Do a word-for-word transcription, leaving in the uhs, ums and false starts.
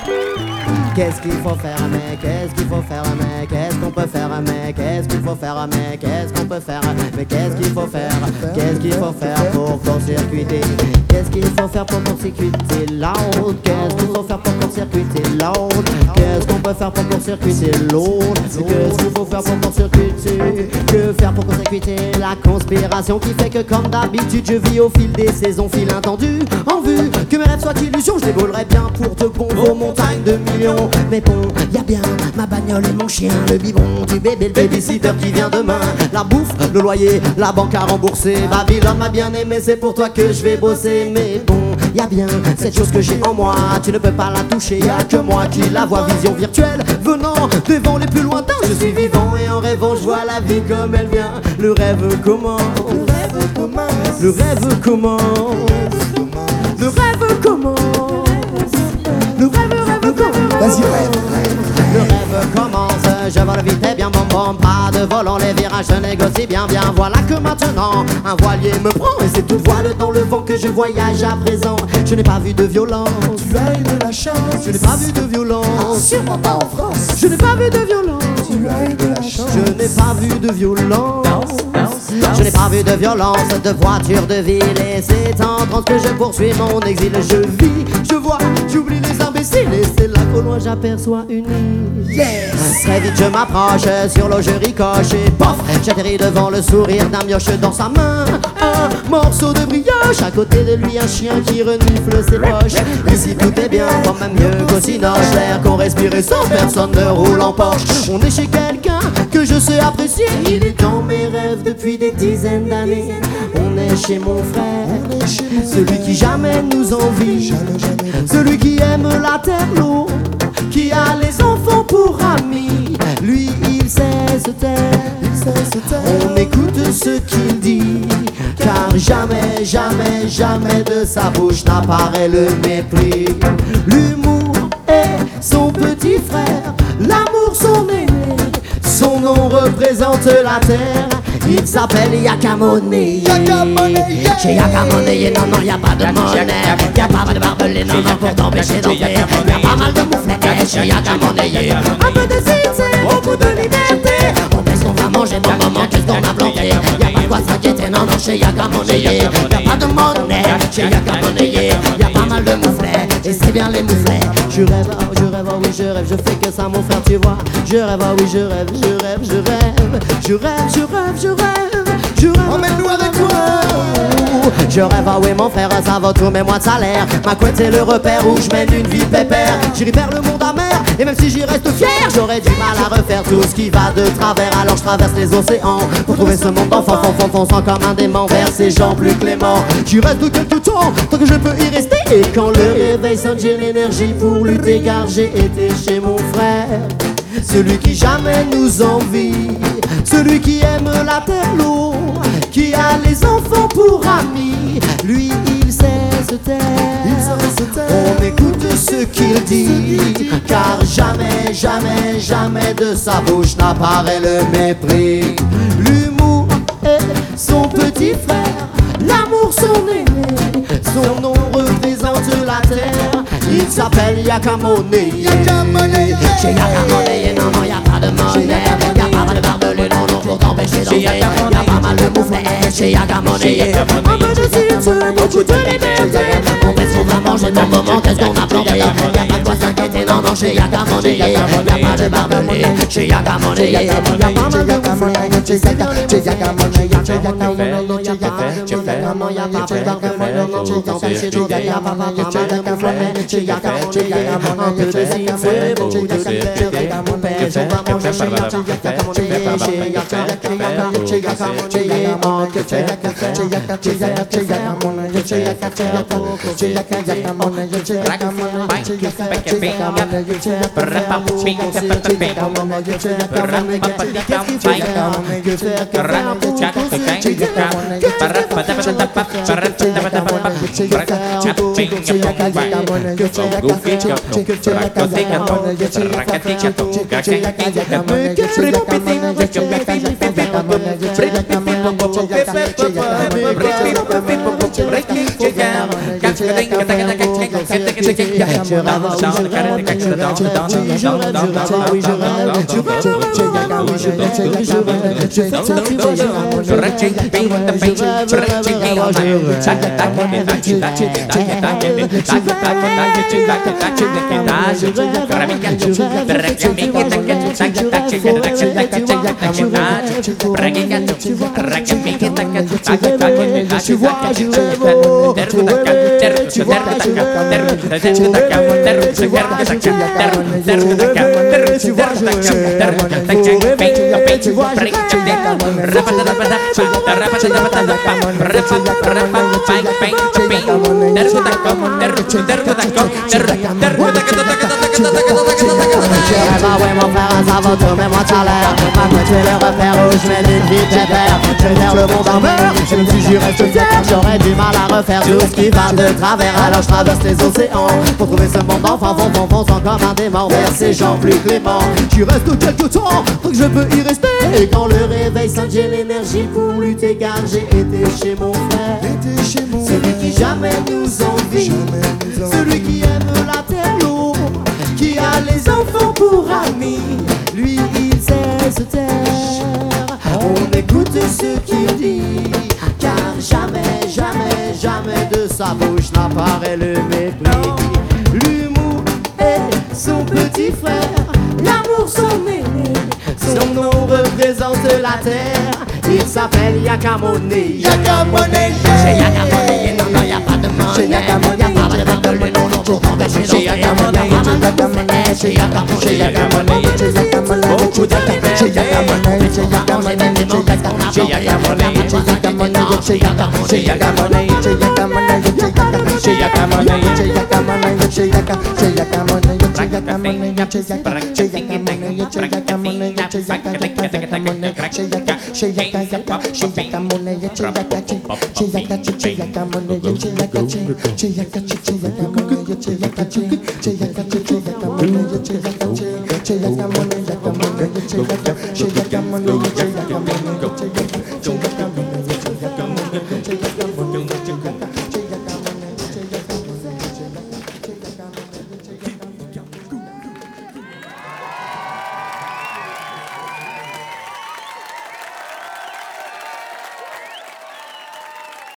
Qu'est-ce qu'il faut faire, mais qu'est-ce qu'il faut faire, mais qu'est-ce qu'on peut faire, mais qu'est-ce qu'il faut faire, mais qu'est-ce qu'on peut faire, mais qu'est-ce qu'il faut faire, qu'est-ce qu'il faut faire pour court-circuiter, qu'est-ce qu'il faut faire pour court-circuiter la route, qu'est-ce qu'il faut faire pour court-circuiter la route, qu'est-ce qu'on peut faire pour court-circuiter l'autre, qu'est-ce qu'il faut faire pour court-circuiter, que faire pour court-circuiter la conspiration qui fait que comme d'habitude je vis au fil des saisons, fil intendu, en vue que mes rêves soient illusions, je dévolerai bien pour de bon vos montagnes de millions. Mais bon, y'a bien ma bagnole et mon chien, le biberon du bébé, le babysitter qui vient demain, la bouffe, le loyer, la banque à rembourser. Babylone m'a bien aimé, c'est pour toi que je vais bosser. Mais bon, y'a bien cette chose que j'ai en moi, tu ne peux pas la toucher, y'a que moi qui la vois. Vision virtuelle venant des vents les plus lointains, je suis vivant et en rêvant je vois la vie comme elle vient. Le rêve commence, le rêve commence, le rêve commence, le rêve commence, le rêve, rêve commence. Vas-y, rêve, rêve. Le rêve commence, je vole vite et bien bon bon, pas de volant, les virages se négocient bien bien. Voilà que maintenant un voilier me prend et c'est toute voile dans le vent que je voyage à présent. Je n'ai pas vu de violence, tu as eu de la chance. Je n'ai pas vu de violence, sûrement pas en France. Je n'ai pas vu de violence, tu as eu de la chance. Je n'ai pas vu de violence, je n'ai pas vu de violence, de voiture de ville. Et c'est en transe que je poursuis mon exil. Je vis, je vois, j'oublie les imbéciles. Et c'est là qu'au loin j'aperçois une île. Yes. Très vite je m'approche, sur l'eau je ricoche. Et pof, j'atterris devant le sourire d'un mioche dans sa main. Un morceau de brioche, à côté de lui un chien qui renifle ses poches. Ici tout est bien, quand même mieux qu'au Cinoche. L'air qu'on respire et sans personne ne roule en Porsche. On est chez quelqu'un que je sais apprécier. Il est dans mes rêves depuis des dizaines d'années. On est chez mon frère, celui qui jamais nous envie, celui qui aime la terre, l'eau, qui a les enfants pour amis. Lui il sait se taire, on écoute ce qu'il dit, car jamais, jamais, jamais de sa bouche n'apparaît le mépris. L'humour est son petit frère, l'amour son aîné, son nom représente la terre. Il s'appelle Yakamone. Chez Yakamone, non, non, y'a pas de monnaie. Y'a pas de barbelé, non, non, pour t'empêcher d'entrer. Y'a pas mal de mouflets chez Yakamone. Un peu de zizé, beaucoup de liberté. On fait ce qu'on va manger dans le moment, qu'est-ce qu'on a planté. Y'a pas de quoi s'inquiéter, non, non, chez Yakamone. Y'a pas de monnaie chez Yakamone. Y'a pas mal de mouflets, et c'est bien les mouflets. Je rêve, oh, je rêve, oh oui, je rêve, je fais que ça mon frère, tu vois. Je rêve, oh oui, je rêve, je rêve, je rêve. Je rêve, je rêve, je rêve, je rêve. Emmène-nous avec toi. Je rêve, ah oui mon frère, ça vaut tous mes mois de salaire. Ma couette c'est le repère où je mène une vie pépère. J'irai vers le monde amer, et même si j'y reste fier, j'aurais du mal à refaire tout ce qui va de travers. Alors je traverse les océans pour trouver ce monde d'enfants, fond, fonçant comme un démon vers ces gens plus cléments. J'y reste de quelques temps, tant que je peux y rester. Et quand le réveil sonne, j'ai l'énergie pour lutter, car j'ai été chez mon frère, celui qui jamais nous envie, celui qui aime la terre, l'eau, qui a les enfants pour amis. Lui il sait se taire, on écoute ce qu'il dit, car jamais, jamais, jamais de sa bouche n'apparaît le mépris. L'humour est son petit frère, l'amour son aîné, son nom représente la terre. Il s'appelle Yakamone. Chez Yakamone, non, non, y'a pas de monnaie. Y'a pas mal de barbelés, non, non, pour t'empêcher d'entrer. Y'a pas mal de mouflets chez Yakamone. Un peu de zizou, beaucoup de liberté. On fait ce qu'on va manger dans le moment, qu'est-ce qu'on a planté. Y'a pas de quoi s'inquiéter, non, non, chez Yakamone. Y'a pas de barbelés chez Yakamone. Y'a pas mal de mouflets chez Yakamone. Chez Yakamone, chez Yakamone, non, y'a pas de monnaie, non, non, y'a pas de barbelés, non, non, pour t'empêcher d'entrer. Y'a pas mal de mouflets chez Yakamone. Un peu de zizou, beaucoup de liberté. On fait ce qu'on va manger chez Yakamone. Chez Yakamone, chez Yakamone, chez Yakamone, chez Yakamone, chez Yakamone, chez mon frère, ça vaut tout, mais moi t'as l'air. Maintenant tu es le repère où je mets d'une vie pépère. Je vais faire le monde en mer, je me dis j'y reste fier. J'aurais du mal à refaire tout ce qui va de travers. Alors je traverse les océans pour trouver ce monde d'enfants. Vont, vont, vont, sans comme un démon vers ces gens plus cléments. J'y reste quelques temps, donc je peux y rester. Et quand le réveil sonne, j'ai l'énergie pour lutter. Car j'ai été chez mon frère, celui qui jamais nous envie, celui qui aime la terre, l'eau, qui a les enfants pour amis. Lui il sait se taire, on écoute ce qu'il dit, car jamais, jamais, jamais de sa bouche n'apparaît le mépris. L'humour est son petit frère, l'amour son aîné, son nom représente la terre. Il s'appelle Yakamone. Yakamone, chez Yakamone, non, non, y'a pas de monnaie. Chez Yakamone, y'a pas de monnaie, non, non, pour empêcher l'autre. Chez Yakamone, chez Yakamone, chez Yakamone, chez Yakamone, beaucoup d'intérêt. Chez Yakamone, chez Yakamone, chez Yakamone, chez Yakamone, chez Yakamone, chez Yakamone, chez Yakamone, chez Yakamone, chez Yakamone, chez Yakamone, chez Yakamone, chez Yakamone, chez Yakamone,